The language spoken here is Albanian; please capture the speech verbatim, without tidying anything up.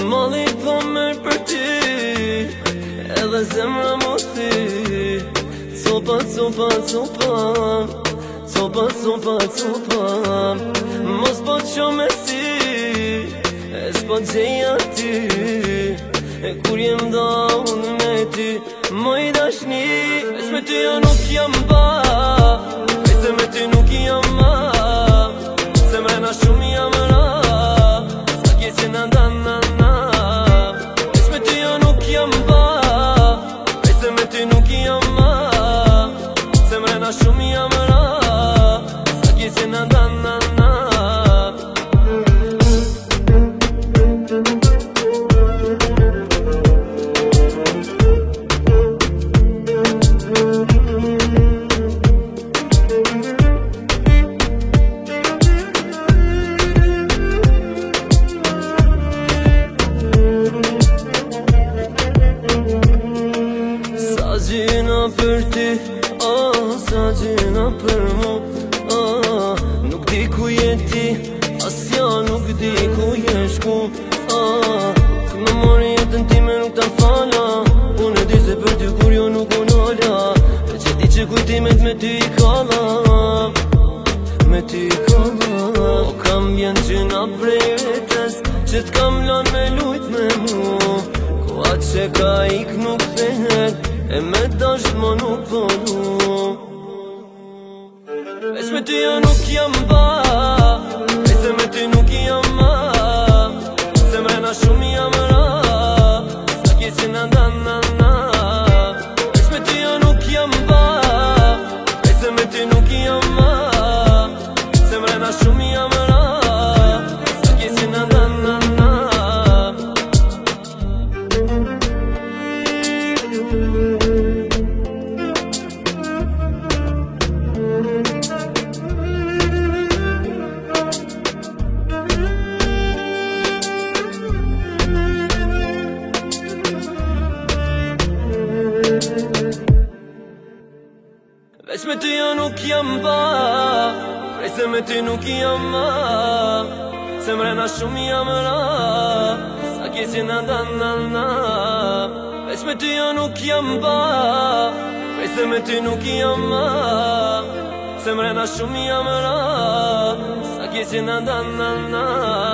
Mali po mërë për ty, edhe zemra më thy. Copa, copa, copa, copa, copa, copa. Mos po qo me si, e s'po gjeja ty. E kur jem da unë me ty, moj dashni, veç me ty jo nuk jam ba, e se me ty nuk jam ma. Se mrena shumë jam ra, sa kje që në ndan na na. Veç me ty jo nuk jam ba, e se me ty nuk jam ma. Se mrena shumë jam ra, sa kje që në ndan na na. Gjina për ty, oh, sa gjina për mu, oh. Nuk di ku je ti, asja nuk di ku je shku, oh. Kër më mori jetën time nuk ta fala, unë e di se për ty kur jo nuk unë ola. E që di që kujtimet me ty i kalla, me ty i kalla. O kam vjen gjina prej vetës, që t'kam lan me lujt me mu. Ko atë që ka ik nuk thehet, e me dasht më nuk polu. Veç me ty jo nuk jam ba, e se me ty nuk jam ma. Se mrena shumë jam ra, sa kje që në ndan na na. Veç me ty jo nuk jam ba, e se me ty nuk jam ma. Se mrena shumë jam ra, sa kje që në ndan na na. Veç me ty jo nuk jam ba, prej se me ty nuk jam ma. Se mrena shumë jam ra, sa kje që në ndan na na. Veç me ty jo nuk jam ba, prej se me ty nuk jam ma. Se mrena shumë jam ra, sa kje që në ndan na na.